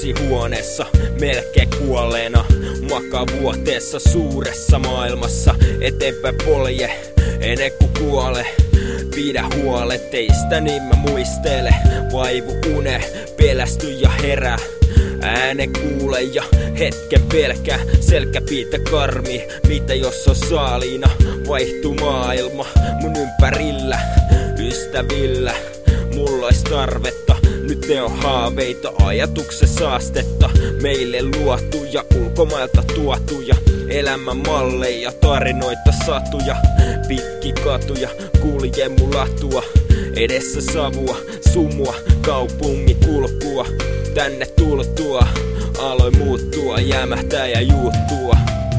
vesihuoneessa, melkein kuolleena. Makaa vuoteessa suuressa maailmassa, eteenpäin polje, ennen kuin kuole. Pidä huole teistä, niin mä muistele. Vaivu une, pelästy ja herää. Äänen kuule ja hetken pelkää. Selkäpiitä karmi, mitä jos on saaliina. Vaihtuu maailma mun ympärillä. Ystävillä mulla ois tarvetta. Nyt ne on haaveita, ajatuksen saastetta. Meille luotuja, ulkomailta tuotuja elämänmalleja, tarinoita, satuja. Pitki katuja, kulje mun latua. Edessä savua, sumua, kaupungin kulkua. Tänne tultua, aloin muuttua, jämähtää ja juuttua.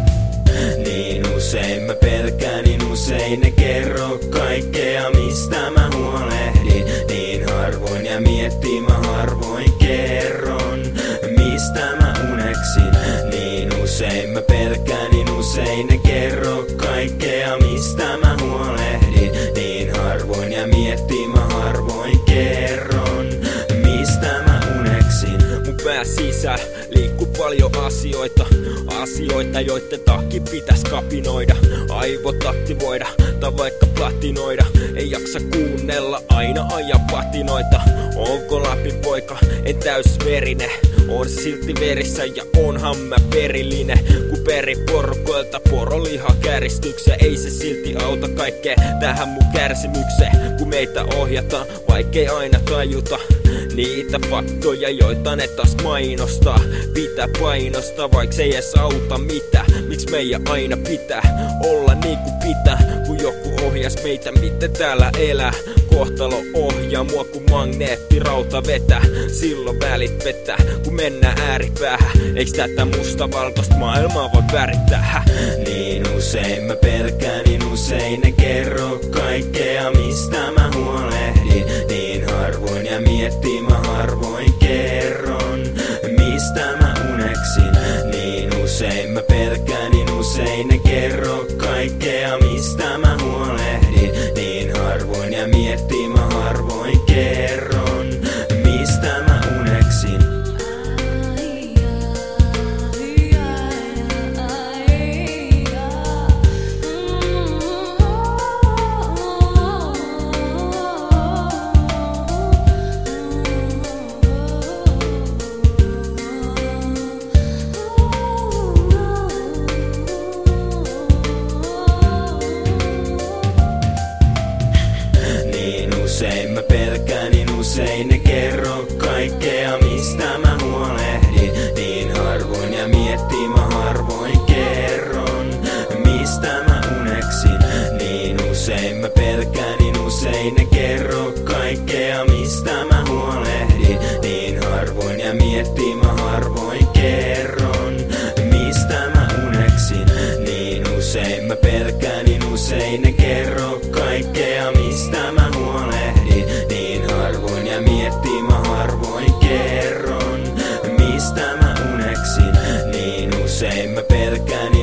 Niin usein mä pelkään, niin usein ne kerro kaikkea, mistä mä huolehdin. Niin harvoin ja miettii mä harvoin kerron, mistä mä uneksin. Niin usein mä pelkään, niin usein ne kerro kaikkea, mistä mä huolehdin. Niin harvoin ja miettii mä harvoin kerron, mistä mä uneksin. Mun pää sisään liikkuu paljon asioita, joitten takia pitäis kapinoida. Aivot aktivoida tai vaikka platinoida. Ei jaksa kuunnella, aina aja patinoita. Onko Lapin poika, en täysverinen. On silti verissä ja onhan mä perillinen. Kun peri porukoilta poroliha käristyksen. Ei se silti auta kaikkea tähän mun kärsimykseen. Kun meitä ohjataan, vaikkei aina tajuta niitä faktoja, joita ne taas mainostaa. Pitää painostaa, vaik se ei edes auta mitään. Miks meidän aina pitää olla niin kuin pitää? Kun joku ohjas meitä, miten täällä elää. Kohtalo ohjaa mua kun magneettirauta vetää. Silloin välit vetää, kun mennään ääripäähän. Eiks tätä mustavalkoista maailmaa voi värittää? Niin usein mä pelkään, niin usein ne kerro kaikkea, mistä mä huolehdin. Niin harvoin ja miettii mä harvoin kerron, mistä mä uneksin. Niin usein mä pelkään, niin usein ne kerro kaikkea, mistä mä huolehdin. Niin harvoin ja miettii mä harvoin kerron, mistä mä uneksin. Usein mä pelkään, niin usein ne kerro kaikkea, mistä mä huolehdin. Niin harvoin ja miettii mä harvoin kerron, mistä mä uneksin. Niin usein mä pelkään, niin usein ne kerro kaikkea, mistä mä huolehdin. Niin harvoin ja miettii mä harvoin kerron, mistä mä uneksin. Niin usein mä pelkään, niin usein ne kerro kaikkea, mistä mä huolehdin. Niin harvoin ja miettii mä harvoin kerron, mistä mä uneksin. Niin usein mä pelkään,